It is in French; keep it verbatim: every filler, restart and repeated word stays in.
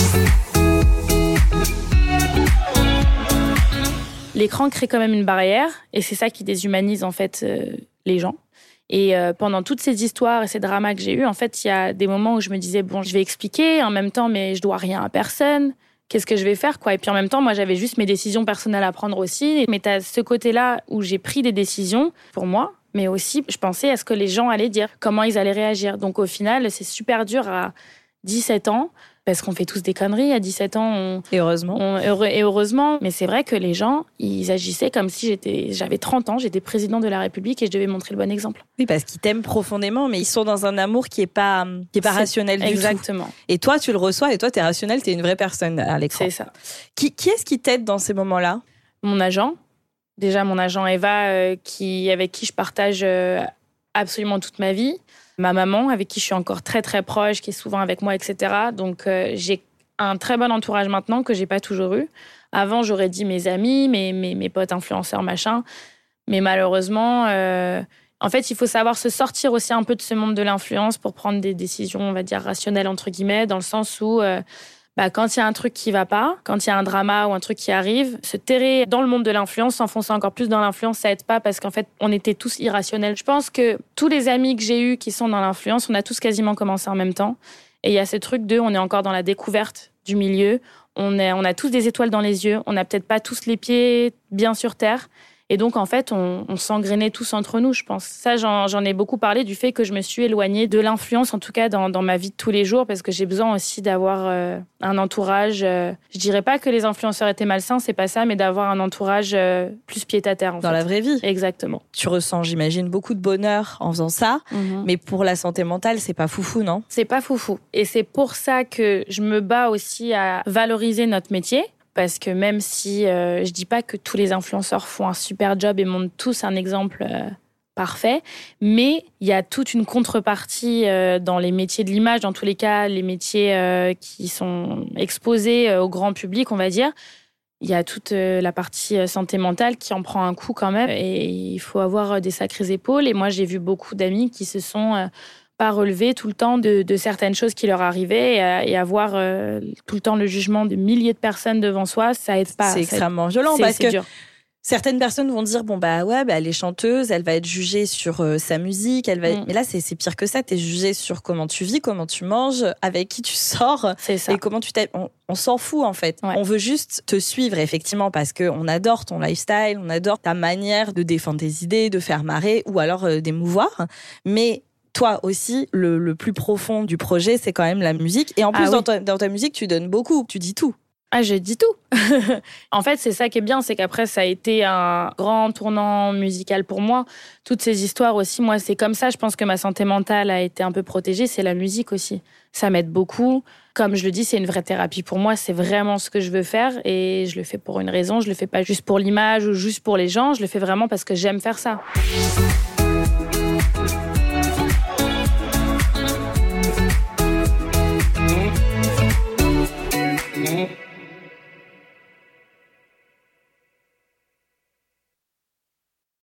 L'écran crée quand même une barrière et c'est ça qui déshumanise en fait euh, les gens. Et euh, pendant toutes ces histoires et ces dramas que j'ai eus, en fait, il y a des moments où je me disais bon, je vais expliquer en même temps, mais je dois rien à personne. Qu'est-ce que je vais faire quoi ? Et puis en même temps, moi, j'avais juste mes décisions personnelles à prendre aussi. Mais t'as ce côté-là où j'ai pris des décisions pour moi, mais aussi je pensais à ce que les gens allaient dire, comment ils allaient réagir. Donc au final, c'est super dur à dix-sept ans. Parce qu'on fait tous des conneries. À dix-sept ans, on... Et heureusement. On, heureux, et heureusement. Mais c'est vrai que les gens, ils agissaient comme si j'étais, j'avais trente ans, j'étais président de la République et je devais montrer le bon exemple. Oui, parce qu'ils t'aiment profondément, mais ils sont dans un amour qui n'est pas, qui est pas c'est rationnel du exactement. tout. Et toi, tu le reçois et toi, tu es rationnel, tu es une vraie personne à l'écran. C'est ça. Qui, qui est-ce qui t'aide dans ces moments-là ? Mon agent. Déjà, mon agent Eva, euh, qui, avec qui je partage euh, absolument toute ma vie. Ma maman, avec qui je suis encore très, très proche, qui est souvent avec moi, et cetera. Donc, euh, j'ai un très bon entourage maintenant que je n'ai pas toujours eu. Avant, j'aurais dit mes amis, mes, mes, mes potes influenceurs, machin. Mais malheureusement, euh, en fait, il faut savoir se sortir aussi un peu de ce monde de l'influence pour prendre des décisions, on va dire, rationnelles, entre guillemets, dans le sens où... Euh, Bah, quand il y a un truc qui va pas, quand il y a un drama ou un truc qui arrive, se terrer dans le monde de l'influence, s'enfoncer encore plus dans l'influence, ça aide pas parce qu'en fait, on était tous irrationnels. Je pense que tous les amis que j'ai eus qui sont dans l'influence, on a tous quasiment commencé en même temps. Et il y a ce truc de, on est encore dans la découverte du milieu, on, est, on a tous des étoiles dans les yeux, on n'a peut-être pas tous les pieds bien sur terre. Et donc, en fait, on, on s'engrainait tous entre nous, je pense. Ça, j'en, j'en ai beaucoup parlé du fait que je me suis éloignée de l'influence, en tout cas dans, dans ma vie de tous les jours, parce que j'ai besoin aussi d'avoir euh, un entourage. Euh, je dirais pas que les influenceurs étaient malsains, c'est pas ça, mais d'avoir un entourage euh, plus pied-à-terre, en Dans fait. la vraie vie. Exactement. Tu ressens, j'imagine, beaucoup de bonheur en faisant ça, Mm-hmm. mais pour la santé mentale, c'est pas foufou, non ? C'est pas foufou. Et c'est pour ça que je me bats aussi à valoriser notre métier. Parce que même si euh, je dis pas que tous les influenceurs font un super job et montrent tous un exemple euh, parfait, mais il y a toute une contrepartie euh, dans les métiers de l'image, dans tous les cas, les métiers euh, qui sont exposés euh, au grand public, on va dire. Il y a toute euh, la partie euh, santé mentale qui en prend un coup quand même et il faut avoir euh, des sacrées épaules. Et moi, j'ai vu beaucoup d'amis qui se sont... Euh, pas relever tout le temps de, de certaines choses qui leur arrivaient et, et avoir euh, tout le temps le jugement de milliers de personnes devant soi, ça aide pas. C'est ça extrêmement aide... violent c'est, parce c'est que dur. Certaines personnes vont dire bon bah ouais bah elle est chanteuse, elle va être jugée sur euh, sa musique, elle va être... Mm. mais là c'est c'est pire que ça, t'es jugée sur comment tu vis, comment tu manges, avec qui tu sors c'est ça. et comment tu t'aimes. On, on s'en fout en fait. Ouais. On veut juste te suivre effectivement parce que on adore ton lifestyle, on adore ta manière de défendre tes idées, de faire marrer ou alors euh, d'émouvoir, mais toi aussi, le, le plus profond du projet, c'est quand même la musique. Et en plus, ah, dans, oui. ta, dans ta musique, tu donnes beaucoup, tu dis tout. Ah, je dis tout. En fait, c'est ça qui est bien, c'est qu'après, ça a été un grand tournant musical pour moi. Toutes ces histoires aussi, moi, c'est comme ça. Je pense que ma santé mentale a été un peu protégée. C'est la musique aussi. Ça m'aide beaucoup. Comme je le dis, c'est une vraie thérapie pour moi. C'est vraiment ce que je veux faire et je le fais pour une raison. Je le fais pas juste pour l'image ou juste pour les gens. Je le fais vraiment parce que j'aime faire ça.